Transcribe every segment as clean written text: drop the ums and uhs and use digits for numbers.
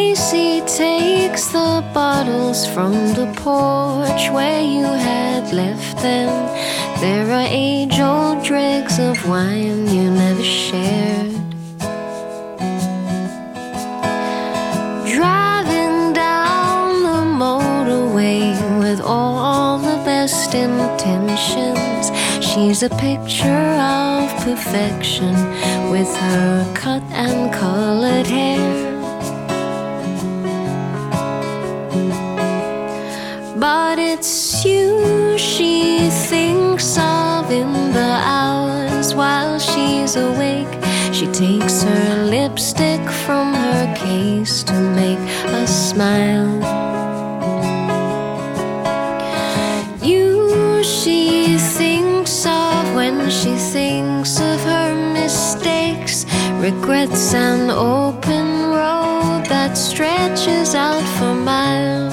Tracy takes the bottles from the porch where you had left them. There are age-old dregs of wine you never shared. Driving down the motorway with all the best intentions, she's a picture of perfection with her cut and colored hair. But it's you she thinks of in the hours while she's awake. She takes her lipstick from her case to make us smile. You she thinks of when she thinks of her mistakes, regrets, an open road that stretches out for miles.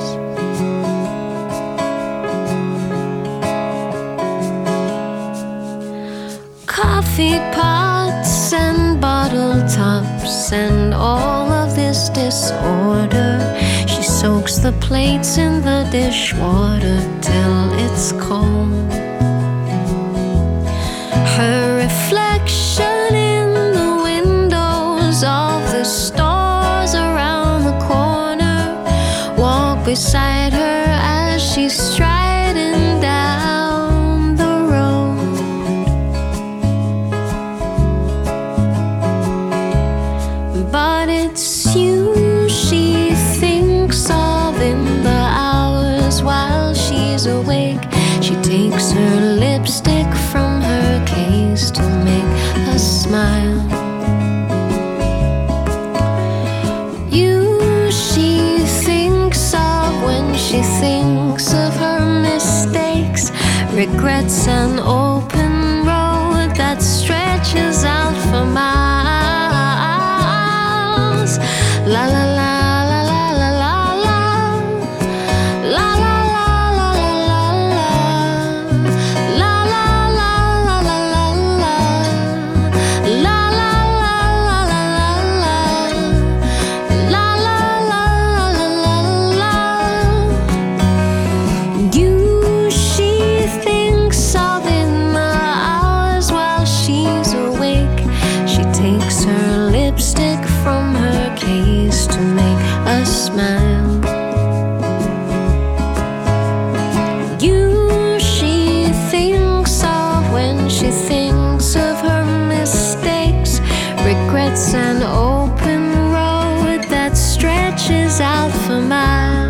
Coffee pots and bottle tops and all of this disorder. She soaks the plates in the dishwater till it's cold. Her reflection in the windows of the stores around the corner walk beside her as she's striding down the road. But it's you she thinks of in the hours while she's awake. She takes her lipstick from her case to make us smile. You she thinks of when she thinks of her mistakes, regrets, an open road that stretches out for miles. La la la la la la la la. La la la la la la la. La la la la la la la. La la la la la la. La la la la la la. You she thinks of in the hours while she's awake. She takes her lipstick from her case to make us smile. You she thinks of when she thinks of her mistakes, regrets, an open road that stretches out for miles.